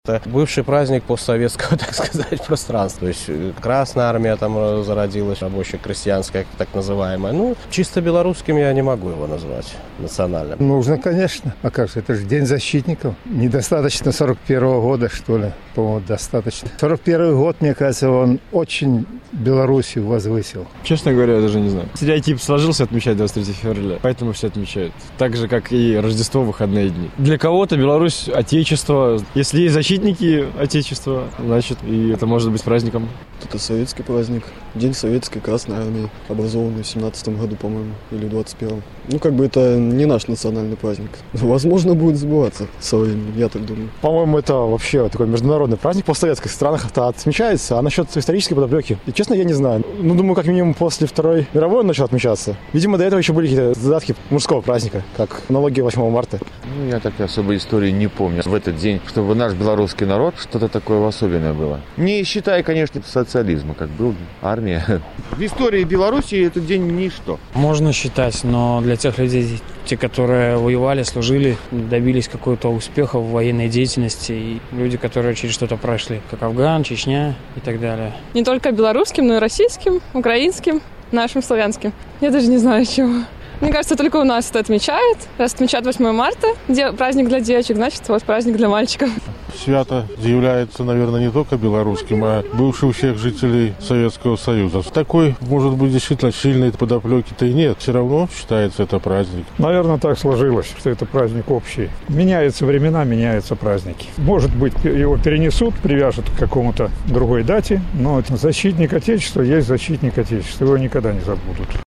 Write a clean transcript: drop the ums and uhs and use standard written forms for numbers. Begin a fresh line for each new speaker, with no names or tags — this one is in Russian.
Это бывший праздник постсоветского, так сказать, пространства. То есть Красная Армия там зародилась, рабоче-крестьянская, так называемая. Ну, чисто белорусским я не могу его назвать национальным.
Нужно, конечно. А как же, это же День защитников. Недостаточно 41-го года, что ли? По-моему, достаточно. 41-й год, мне кажется, он очень Белоруссию возвысил.
Честно говоря, я даже не знаю. Стереотип сложился отмечать 23 февраля, поэтому все отмечают. Так же, как и Рождество, выходные дни. Для кого-то Беларусь – отечество. Если есть защитники отечества, значит, и это может быть праздником.
Это советский праздник. День Советской Красной Армии, образованный в 17 году, по-моему, или в 21-м. Ну, как бы это не наш национальный праздник. Возможно, будет сбываться со временем, я так думаю.
По-моему, это вообще такой международный праздник. В постсоветских странах это отмечается, а насчет исторической подоплеки, и, честно, я не знаю. Ну, думаю, как минимум после Второй мировой он начал отмечаться. Видимо, до этого еще были какие-то задатки мужского праздника, как налоги 8 марта.
Ну, я так особой истории не помню. В этот день, чтобы наш белорусский народ что-то такое особенное было. Не считая, конечно, социализма, как был армия. В истории Беларуси этот день ничто.
Можно считать, но для тех людей, те, которые воевали, служили, добились какого-то успеха в военной деятельности, и люди, которые через что-то прошли, как Афган, Чечня и так далее.
Не только белорусским, но и российским, украинским, нашим славянским. Я даже не знаю, чего. Мне кажется, только у нас это отмечают. Раз отмечают 8 марта, где праздник для девочек, значит, вот праздник для мальчиков.
Свято является, наверное, не только белорусским, а бывшим у всех жителей Советского Союза. Такой, может быть, действительно сильной подоплеки-то и нет. Все равно считается это праздник.
Наверное, так сложилось, что это праздник общий. Меняются времена, меняются праздники. Может быть, его перенесут, привяжут к какому-то другой дате, но защитник Отечества есть защитник Отечества. Его никогда не забудут.